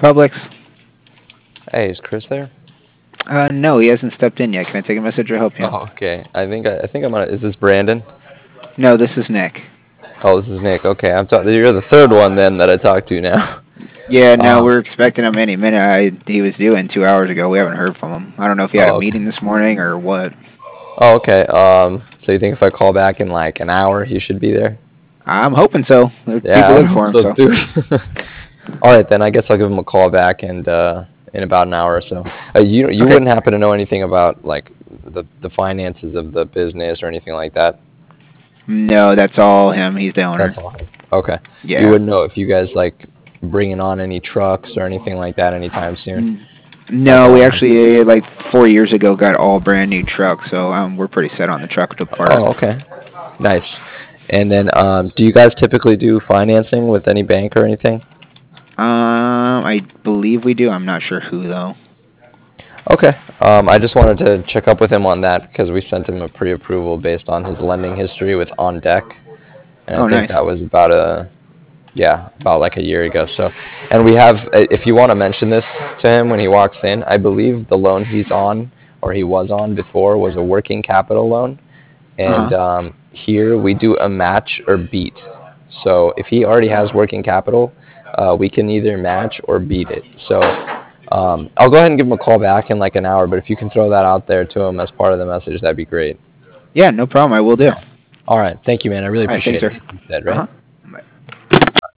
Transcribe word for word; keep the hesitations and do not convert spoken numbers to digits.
Publix. Hey, is Chris there? Uh, no, he hasn't stepped in yet. Can I take a message or help you? Oh, okay. I think I, I think I'm on. Is this Brandon? No, this is Nick. Oh, this is Nick. Okay, I'm talking. You're the third one then that I talked to now. Yeah, no, Um. we're expecting him any minute. I, he was due in two hours ago. We haven't heard from him. I don't know if he had a Oh, okay. meeting this morning or what. Oh, okay. Um. So you think if I call back in like an hour, he should be there? I'm hoping so. Yeah, People I look hope for him, so so. too. All right, then I guess I'll give him a call back and uh, in about an hour or so. Uh, you you Okay. wouldn't happen to know anything about like the the finances of the business or anything like that? No, that's all him. He's the owner. That's all. Okay. You Yeah. wouldn't know if you guys like bringing on any trucks or anything like that anytime soon. N- That's No, all we him. actually, uh, like, four years ago got all brand new trucks, so um, we're pretty set on the truck part. Oh, okay. Nice. And then, um, do you guys typically do financing with any bank or anything? Um, I believe we do. I'm not sure who, though. Okay. Um, I just wanted to check up with him on that because we sent him a pre-approval based on his lending history with On Deck, and I Oh, think nice. that was about a yeah, about like a year ago. So, and we have, if you want to mention this to him when he walks in, I believe the loan he's on or he was on before was a working capital loan, and Uh-huh. um, here we do a match or beat. So if he already has working capital, uh, we can either match or beat it. So um, I'll go ahead and give him a call back in like an hour, but if you can throw that out there to him as part of the message, that'd be great. Yeah, no problem. I will do. All right. Thank you, man. I really All right, thanks, appreciate sir. it. You said, right? Uh-huh.